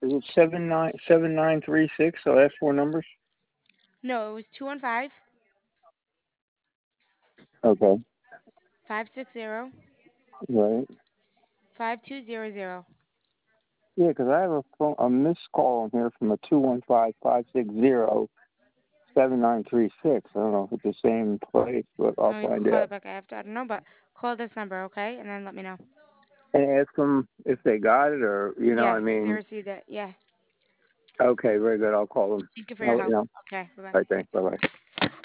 it 797936? The last four numbers. No, it was 215 Okay. 560 Right. 5200. Yeah, because I have a missed call on here from a 215-560-7936. I don't know if it's the same place, but I'll Oh, you can find call it out. back after. I don't know, but call this number, okay? And then let me know. And ask them if they got it, or I Yes, if they mean. received it. Yeah. Okay, very good. I'll call them. Thank you for I'll your let you help. know. All Okay, bye bye. right, thanks. Bye bye.